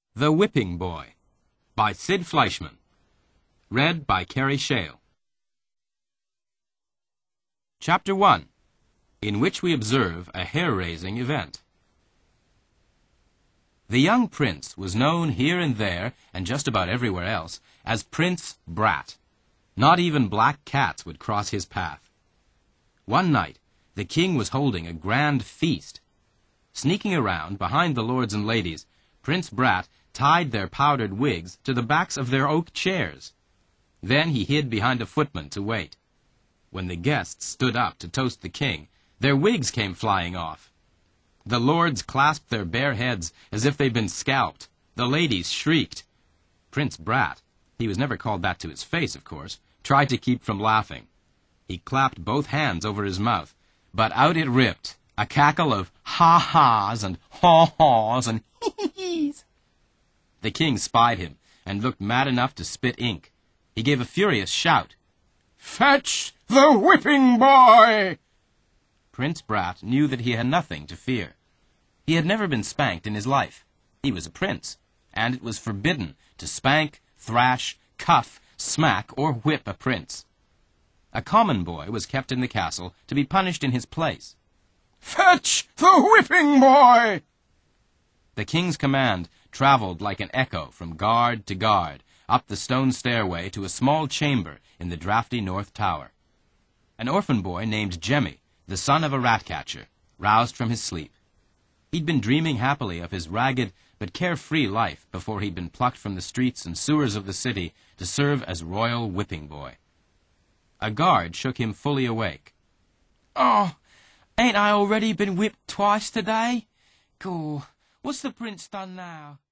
The Whipping Boy by Sid Fleischman. Read by Carrie Shale. Chapter 1, in which we observe a hair-raising event. The young prince was known here and there, and just about everywhere else, as Prince Brat. Not even black cats would cross his path. One night, the king was holding a grand feast. Sneaking around behind the lords and ladies, Prince Brat tied their powdered wigs to the backs of their oak chairs. Then he hid behind a footman to wait. When the guests stood up to toast the king, their wigs came flying off. The lords clasped their bare heads as if they'd been scalped. The ladies shrieked. Prince Brat, he was never called that to his face, of course, tried to keep from laughing. He clapped both hands over his mouth, but out it ripped, a cackle of ha-has and haw-haws and hee-hees. The king spied him and looked mad enough to spit ink. He gave a furious shout. "Fetch the whipping boy!" Prince Brat knew that he had nothing to fear. He had never been spanked in his life. He was a prince, and it was forbidden to spank, thrash, cuff, smack, or whip a prince. A common boy was kept in the castle to be punished in his place. "Fetch the whipping boy!" The king's command traveled like an echo from guard to guard, up the stone stairway to a small chamber in the drafty north tower. An orphan boy named Jemmy, the son of a rat-catcher, roused from his sleep. He'd been dreaming happily of his ragged but carefree life before he'd been plucked from the streets and sewers of the city to serve as royal whipping boy. A guard shook him fully awake. "Oh, ain't I already been whipped twice today? Gaw, what's the prince done now?"